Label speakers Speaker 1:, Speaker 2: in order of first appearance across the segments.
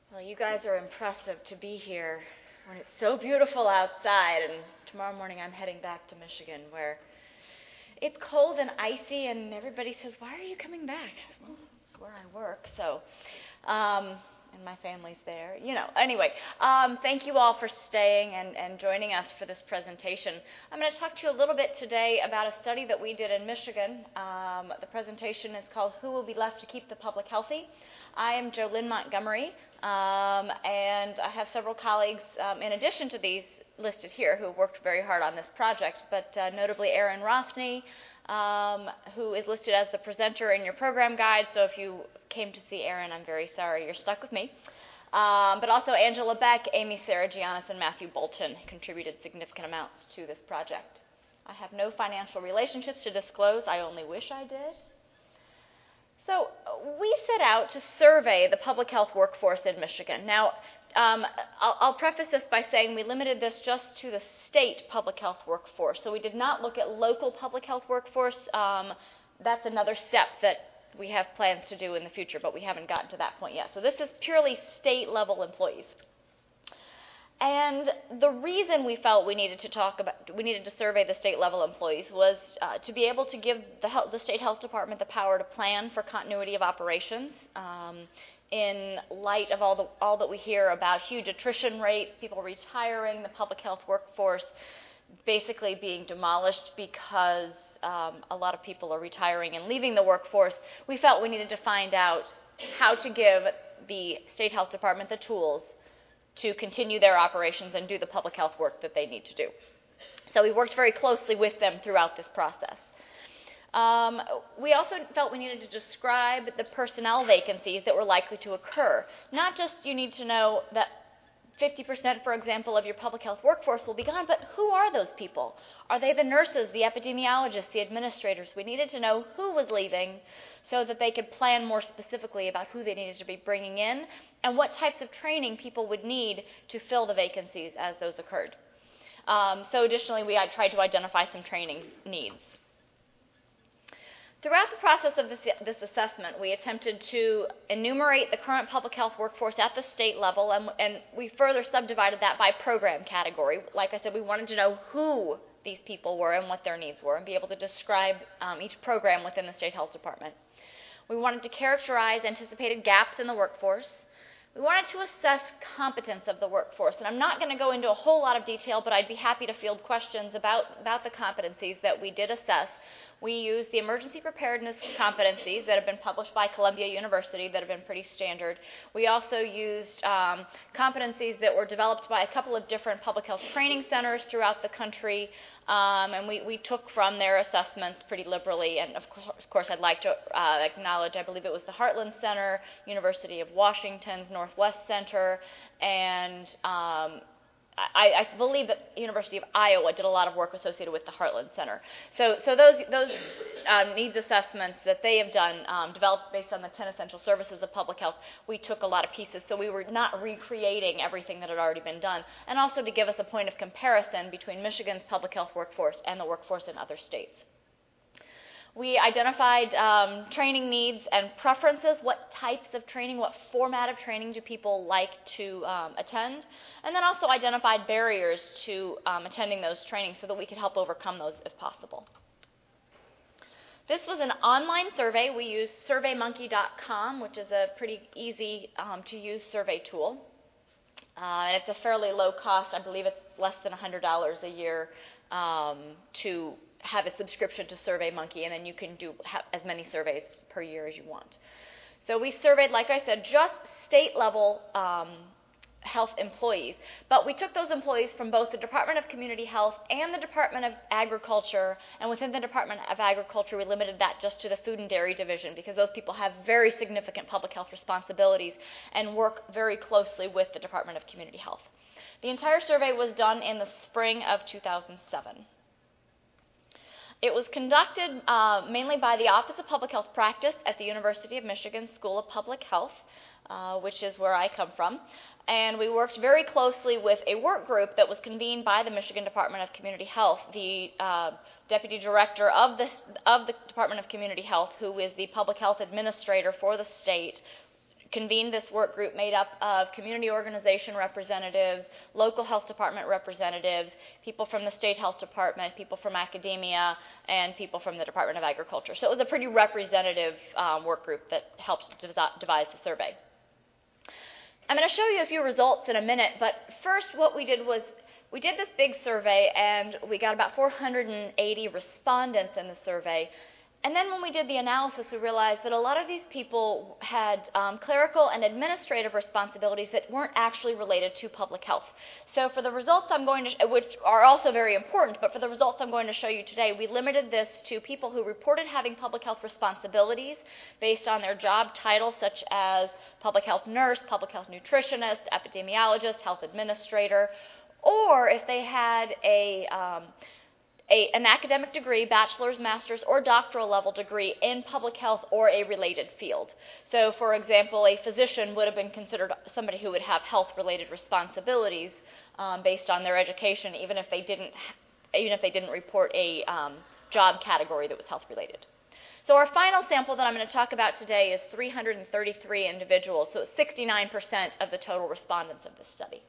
Speaker 1: Well, you guys are impressive to be here when it's so beautiful outside, and tomorrow morning I'm heading back to Michigan where it's cold and icy, and everybody says, "Why are you coming back?" Well, it's where I work, so, and my family's there. Anyway, thank you all for staying and joining us for this presentation. I'm going to talk to you a little bit today about a study that we did in Michigan. The presentation is called "Who Will Be Left to Keep the Public Healthy?" I am JoLynn Montgomery, and I have several colleagues, in addition to these listed here, who worked very hard on this project, but notably Aaron Rothney, who is listed as the presenter in your program guide. So if you came to see Aaron, I'm very sorry you're stuck with me. But also Angela Beck, Amy Saragianis, and Matthew Bolton contributed significant amounts to this project. I have no financial relationships to disclose. I only wish I did. So we set out to survey the public health workforce in Michigan. Now, I'll preface this by saying we limited this just to the state public health workforce. So we did not look at local public health workforce. That's another step that we have plans to do in the future, but we haven't gotten to that point yet. So this is purely state-level employees. And the reason we felt we needed to survey the state-level employees was to be able to give the state health department the power to plan for continuity of operations. In light of all that we hear about huge attrition rates, people retiring, the public health workforce basically being demolished because a lot of people are retiring and leaving the workforce, we felt we needed to find out how to give the state health department the tools to continue their operations and do the public health work that they need to do. So we worked very closely with them throughout this process. We also felt we needed to describe the personnel vacancies that were likely to occur. Not just you need to know that 50%, for example, of your public health workforce will be gone, but who are those people? Are they the nurses, the epidemiologists, the administrators? We needed to know who was leaving so that they could plan more specifically about who they needed to be bringing in and what types of training people would need to fill the vacancies as those occurred. So additionally, we tried to identify some training needs. Throughout the process of this assessment, we attempted to enumerate the current public health workforce at the state level, and we further subdivided that by program category. Like I said, we wanted to know who these people were and what their needs were and be able to describe each program within the state health department. We wanted to characterize anticipated gaps in the workforce. We wanted to assess competence of the workforce, and I'm not going to go into a whole lot of detail, but I'd be happy to field questions about the competencies that we did assess. We used the emergency preparedness competencies that have been published by Columbia University that have been pretty standard. We also used competencies that were developed by a couple of different public health training centers throughout the country, and we took from their assessments pretty liberally. And of course I'd like to acknowledge, I believe it was the Heartland Center, University of Washington's Northwest Center, and I believe that the University of Iowa did a lot of work associated with the Heartland Center. So those needs assessments that they have done, developed based on the 10 essential services of public health, we took a lot of pieces, so we were not recreating everything that had already been done, and also to give us a point of comparison between Michigan's public health workforce and the workforce in other states. We identified training needs and preferences, what types of training, what format of training do people like to attend, and then also identified barriers to attending those trainings so that we could help overcome those if possible. This was an online survey. We used SurveyMonkey.com, which is a pretty easy to use survey tool. And it's a fairly low cost. I believe it's less than $100 a year to have a subscription to SurveyMonkey, and then you can have as many surveys per year as you want. So we surveyed, like I said, just state-level health employees, but we took those employees from both the Department of Community Health and the Department of Agriculture, and within the Department of Agriculture we limited that just to the Food and Dairy Division because those people have very significant public health responsibilities and work very closely with the Department of Community Health. The entire survey was done in the spring of 2007. It was conducted mainly by the Office of Public Health Practice at the University of Michigan School of Public Health, which is where I come from. And we worked very closely with a work group that was convened by the Michigan Department of Community Health. The deputy director of the Department of Community Health, who is the public health administrator for the state, convened this work group made up of community organization representatives, local health department representatives, people from the state health department, people from academia, and people from the Department of Agriculture. So it was a pretty representative work group that helped devise the survey. I'm going to show you a few results in a minute, but first what we did was we did this big survey, and we got about 480 respondents in the survey. And then when we did the analysis, we realized that a lot of these people had clerical and administrative responsibilities that weren't actually related to public health. So for the results I'm going to, which are also very important, but for the results I'm going to show you today, we limited this to people who reported having public health responsibilities based on their job titles, such as public health nurse, public health nutritionist, epidemiologist, health administrator, or if they had an academic degree, bachelor's, master's, or doctoral level degree in public health or a related field. So, for example, a physician would have been considered somebody who would have health-related responsibilities based on their education, even if they didn't report a job category that was health-related. So our final sample that I'm going to talk about today is 333 individuals, so it's 69% of the total respondents of this study.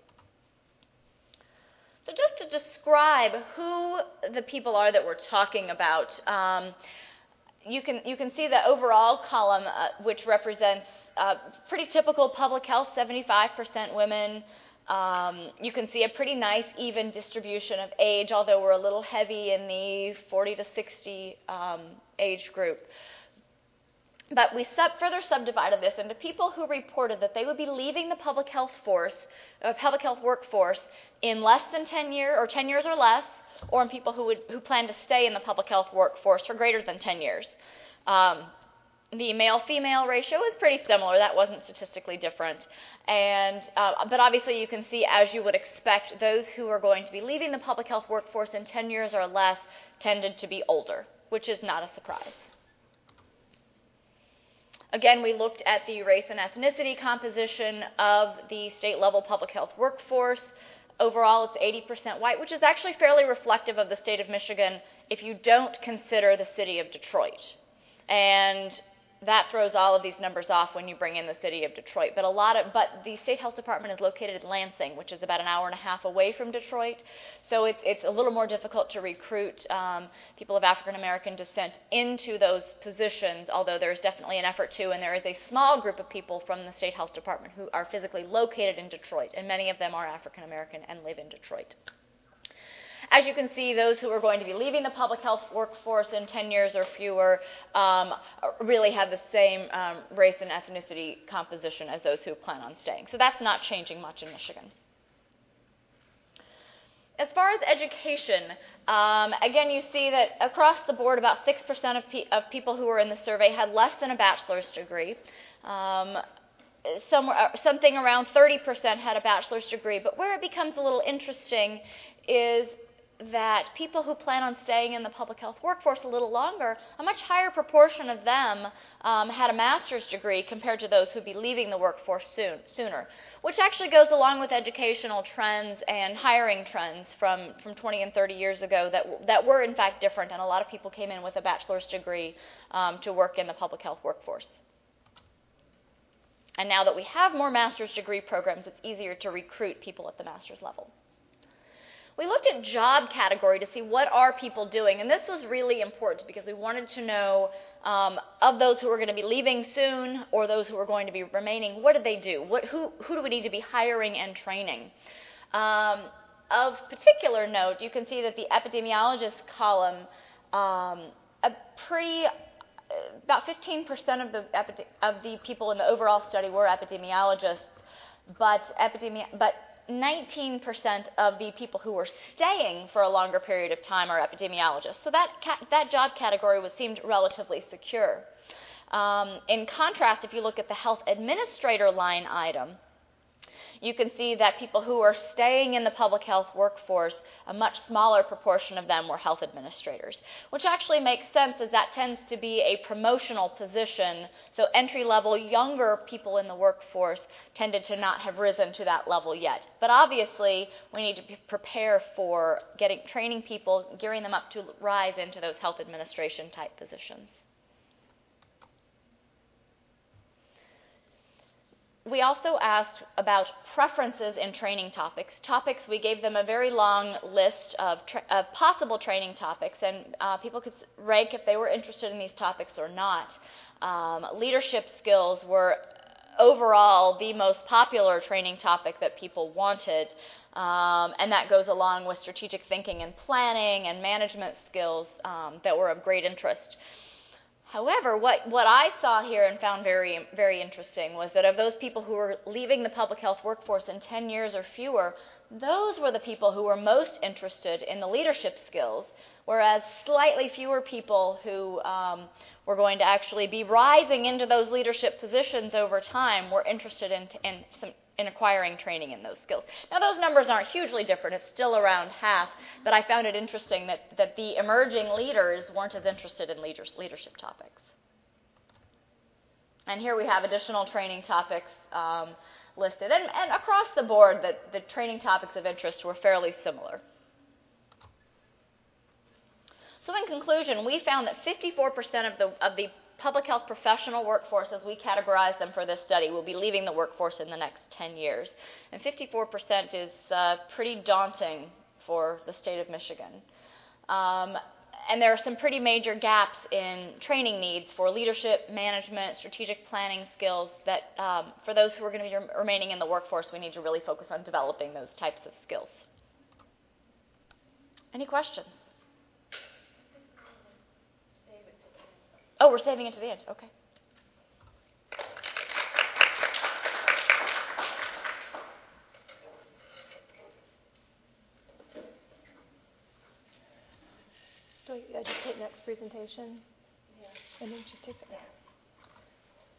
Speaker 1: So just to describe who the people are that we're talking about, you can see the overall column, which represents pretty typical public health, 75% women. You can see a pretty nice even distribution of age, although we're a little heavy in the 40 to 60 age group. But we further subdivided this into people who reported that they would be leaving the public health workforce in less than 10 years, or 10 years or less, or in people who plan to stay in the public health workforce for greater than 10 years. The male-female ratio is pretty similar. That wasn't statistically different. But obviously you can see, as you would expect, those who are going to be leaving the public health workforce in 10 years or less tended to be older, which is not a surprise. Again, we looked at the race and ethnicity composition of the state-level public health workforce. Overall, it's 80% white, which is actually fairly reflective of the state of Michigan if you don't consider the city of Detroit. And that throws all of these numbers off when you bring in the city of Detroit. But the state health department is located in Lansing, which is about an hour and a half away from Detroit. So it's a little more difficult to recruit people of African American descent into those positions, although there's definitely an effort to, and there is a small group of people from the state health department who are physically located in Detroit, and many of them are African American and live in Detroit. As you can see, those who are going to be leaving the public health workforce in 10 years or fewer really have the same race and ethnicity composition as those who plan on staying. So that's not changing much in Michigan. As far as education, again, you see that across the board, about 6% of people who were in the survey had less than a bachelor's degree. Something around 30% had a bachelor's degree. But where it becomes a little interesting is that people who plan on staying in the public health workforce a little longer, a much higher proportion of them had a master's degree compared to those who would be leaving the workforce sooner, which actually goes along with educational trends and hiring trends from 20 and 30 years ago that were in fact different, and a lot of people came in with a bachelor's degree to work in the public health workforce. And now that we have more master's degree programs, it's easier to recruit people at the master's level. We looked at job category to see what are people doing, and this was really important because we wanted to know of those who are going to be leaving soon or those who are going to be remaining, what do they do? Who do we need to be hiring and training? Of particular note, you can see that the epidemiologist column, about 15% of the people in the overall study were epidemiologists, but 19% of the people who were staying for a longer period of time are epidemiologists. So that job category seemed relatively secure. In contrast, if you look at the health administrator line item, you can see that people who are staying in the public health workforce, a much smaller proportion of them were health administrators, which actually makes sense as that tends to be a promotional position. So entry-level, younger people in the workforce tended to not have risen to that level yet. But obviously, we need to prepare for training people, gearing them up to rise into those health administration type positions. We also asked about preferences in training topics. We gave them a very long list of possible training topics, and people could rank if they were interested in these topics or not. Leadership skills were overall the most popular training topic that people wanted, and that goes along with strategic thinking and planning and management skills that were of great interest. However, what I saw here and found very, very interesting was that of those people who were leaving the public health workforce in 10 years or fewer, those were the people who were most interested in the leadership skills, whereas slightly fewer people who were going to actually be rising into those leadership positions over time were interested in acquiring training in those skills. Now, those numbers aren't hugely different. It's still around half, but I found it interesting that the emerging leaders weren't as interested in leadership topics. And here we have additional training topics listed. And across the board, the training topics of interest were fairly similar. So in conclusion, we found that 54% of the public health professional workforce, as we categorize them for this study, will be leaving the workforce in the next 10 years. And 54% is pretty daunting for the state of Michigan. And there are some pretty major gaps in training needs for leadership, management, strategic planning skills that for those who are going to be remaining in the workforce, we need to really focus on developing those types of skills. Any questions? Oh, we're saving it to the end. Okay.
Speaker 2: Do I just take next presentation? Yeah. And then just take it.